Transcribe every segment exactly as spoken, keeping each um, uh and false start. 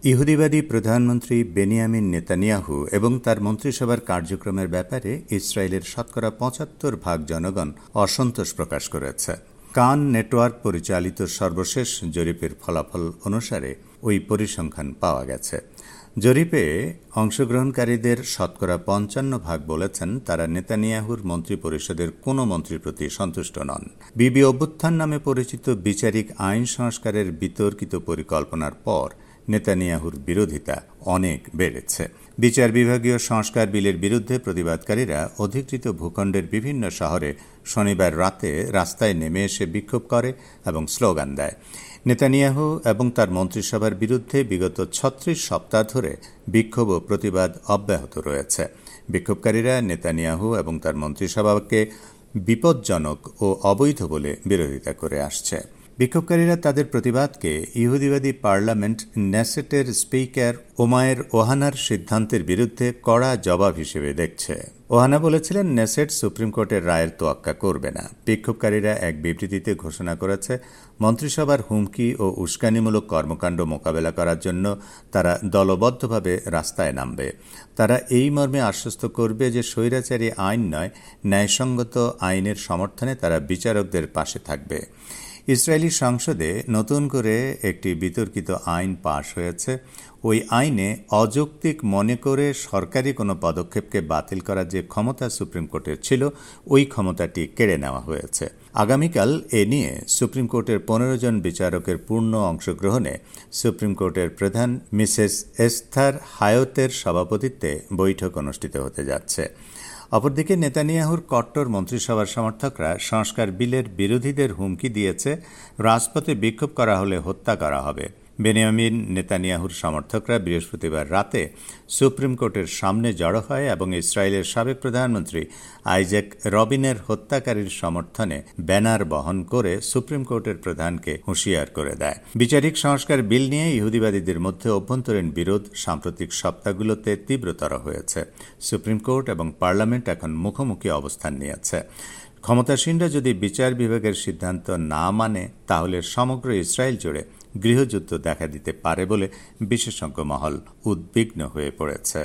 ইহুদিবাদী প্রধানমন্ত্রী Benjamin Netanyahu এবং তার মন্ত্রিসভার কার্যক্রমের ব্যাপারে ইসরায়েলের শতকরা পঁচাত্তর ভাগ জনগণ অসন্তোষ প্রকাশ করেছে। কান নেটওয়ার্ক পরিচালিত সর্বশেষ জরিপের ফলাফল অনুসারে ওই পরিসংখ্যান পাওয়া গেছে। জরিপে অংশগ্রহণকারীদের শতকরা পঞ্চান্ন ভাগ বলেছেন তারা নেতানিয়াহুর মন্ত্রিপরিষদের কোনো মন্ত্রীর প্রতি সন্তুষ্ট নন। বিবি অভ্যুত্থান নামে পরিচিত বিচারিক আইন সংস্কারের বিতর্কিত পরিকল্পনার পর নেতানিয়াহুর বিরোধিতা অনেক বেড়েছে। বিচার বিভাগীয় সংস্কার বিলের বিরুদ্ধে প্রতিবাদকারীরা অধিকৃত ভূখণ্ডের বিভিন্ন শহরে শনিবার রাতে রাস্তায় নেমে এসে বিক্ষোভ করে এবং স্লোগান দেয়। নেতানিয়াহু এবং তার মন্ত্রিসভার বিরুদ্ধে বিগত ছত্রিশ সপ্তাহ ধরে বিক্ষোভ ও প্রতিবাদ অব্যাহত রয়েছে। বিক্ষোভকারীরা নেতানিয়াহু এবং তার মন্ত্রিসভাকে বিপজ্জনক ও অবৈধ বলে বিরোধিতা করে আসছে। বিক্ষোভকারীরা তাদের প্রতিবাদকে ইহুদিবাদী পার্লামেন্ট নেসেটের স্পিকার ওমায়ের ওহানার সিদ্ধান্তের বিরুদ্ধে কড়া জবাব হিসেবে দেখছে। ওহানা বলেছিলেন, নেসেট সুপ্রিম কোর্টের রায়ের তোয়াক্কা করবে না। বিক্ষোভকারীরা এক বিবৃতিতে ঘোষণা করেছে, মন্ত্রিসভার হুমকি ও উস্কানিমূলক কর্মকাণ্ড মোকাবেলা করার জন্য তারা দলবদ্ধভাবে রাস্তায় নামবে। তারা এই মর্মে আশ্বস্ত করবে যে স্বৈরাচারী আইন নয়, ন্যায়সঙ্গত আইনের সমর্থনে তারা বিচারকদের পাশে থাকবে। ইসরায়েলি সংসদে নতুন করে একটি বিতর্কিত আইন পাশ হয়েছে। ওই আইনে অযৌক্তিক মনে করে সরকারি কোনো পদক্ষেপকে বাতিল করার যে ক্ষমতা সুপ্রিম কোর্টের ছিল, ওই ক্ষমতাটি কেড়ে নেওয়া হয়েছে। আগামীকাল এ নিয়ে সুপ্রিম কোর্টের পনেরো জন বিচারকের পূর্ণ অংশগ্রহণে সুপ্রিম কোর্টের প্রধান মিসেস এস্থার হায়তের সভাপতিত্বে বৈঠক অনুষ্ঠিত হতে যাচ্ছে। অপরদিকে নেতানিয়াহুর কট্টর মন্ত্রিসভার সমর্থকরা সংস্কার বিলের বিরোধীদের হুমকি দিয়েছে, রাজপথে বিক্ষোভ করা হলে হত্যা করা হবে। বেনিয়ামিন নেতানিয়াহুর সমর্থকরা বৃহস্পতিবার রাতে সুপ্রিম কোর্টের সামনে জড়ো হয় এবং ইসরায়েলের সাবেক প্রধানমন্ত্রী আইজ্যাক রবিনের হত্যাকারীর সমর্থনে ব্যানার বহন করে সুপ্রিম কোর্টের প্রধানকে হুঁশিয়ার করে দেয়। বিচারিক সংস্কার বিল নিয়ে ইহুদিবাদীদের মধ্যে অভ্যন্তরীণ বিরোধ সাম্প্রতিক সপ্তাহগুলোতে তীব্রতর হয়েছে। সুপ্রিম কোর্ট এবং পার্লামেন্ট এখন মুখোমুখি অবস্থান নিয়েছে। ক্ষমতাসীনরা যদি বিচার বিভাগের সিদ্ধান্ত না মানে, তাহলে সমগ্র ইসরায়েল জুড়ে গৃহযুদ্ধ দেখা দিতে পারে বলে বিশেষজ্ঞ মহল উদ্বিগ্ন হয়ে পড়েছে।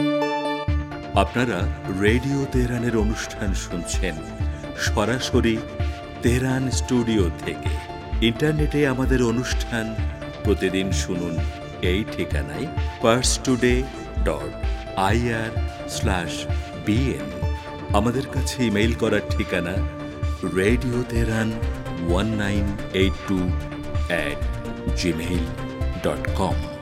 আপনারা রেডিও তেহরানের অনুষ্ঠান শুনছেন সরাসরি তেহরান স্টুডিও থেকে। ইন্টারনেটে আমাদের অনুষ্ঠান প্রতিদিন শুনুন এই ঠিকানায় Pars Today dot IR slash BN. আমাদের কাছে ইমেইল করার ঠিকানা radio Tehran one nine eight two at Gmail dot com.